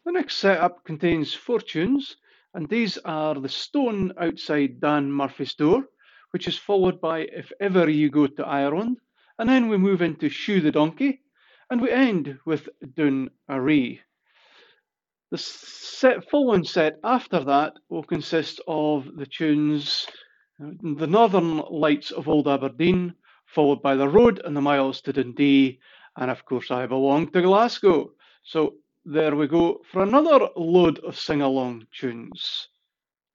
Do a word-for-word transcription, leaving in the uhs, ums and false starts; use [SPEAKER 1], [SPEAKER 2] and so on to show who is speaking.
[SPEAKER 1] The next setup contains four tunes, and these are The Stone Outside Dan Murphy's Door, which is followed by If Ever You Go to Ireland, and then we move into Shoe the Donkey, and we end with Doon a Ree. The set, following set after that will consist of the tunes The Northern Lights of Old Aberdeen, followed by The Road and the Miles to Dundee, and of course I Belong to Glasgow. So there we go for another load of sing-along tunes.